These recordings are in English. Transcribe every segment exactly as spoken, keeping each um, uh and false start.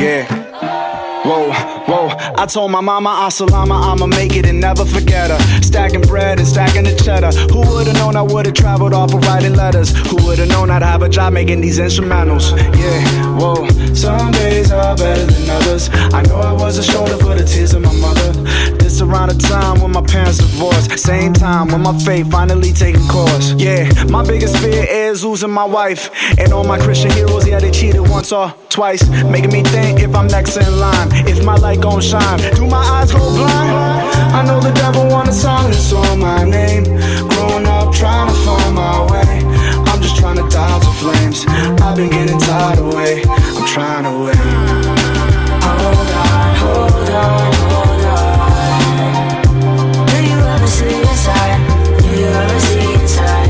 Yeah. Whoa, whoa, I told my mama Asalama I'ma make it and never forget her. Stacking bread and stacking the cheddar. Who would've known I would've traveled off of writing letters? Who would've known I'd have a job making these instrumentals? Yeah, whoa, some days are better than others. I know I was a shoulder for the tears of my mother. This around the time when my parents divorced. Same time when my faith finally taking course. Yeah, my biggest fear is losing my wife. And all my Christian heroes, yeah, they cheated once or twice. Making me think if I'm next in line, if my light gon' shine, do my eyes go blind? I know the devil want a song that's on my name. Growing up trying to find my way, I'm just trying to dodge the flames. I've been getting tired of wait, I'm trying to wait. Hold on, hold on, hold on. Do you ever see inside? Do you ever see inside?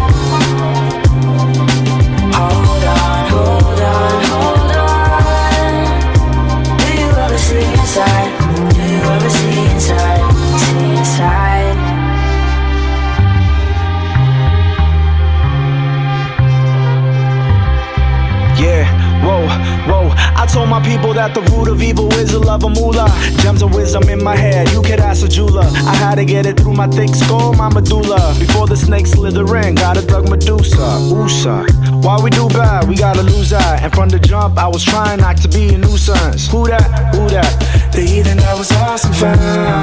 Hold on, hold on, hold on. Do you ever see inside? Do you ever see inside? See inside? Yeah, whoa, whoa. I told my people that the root of evil is the love of moolah. Gems of wisdom in my head, you could ask a jeweler. I had to get it through my thick skull, my medulla. Before the snake slither in, gotta drug Medusa. Oosa, why we do bad, we gotta lose that. And from the jump, I was trying not to be a nuisance. Who that, who that? The heathen that was awesome fan.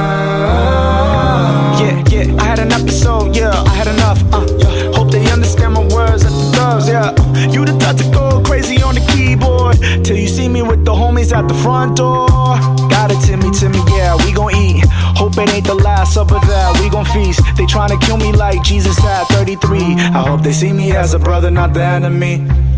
Yeah, yeah, I had an episode, yeah, I had enough, uh, yeah. Hope they understand my words at the doves, yeah. You the type to go crazy on the keyboard till you see me with the homies at the front door. Got it, Timmy, Timmy, yeah, we gon' eat. Hope it ain't the last supper that we gon' feast. They tryna kill me like Jesus at thirty-three. I hope they see me as a brother, not the enemy.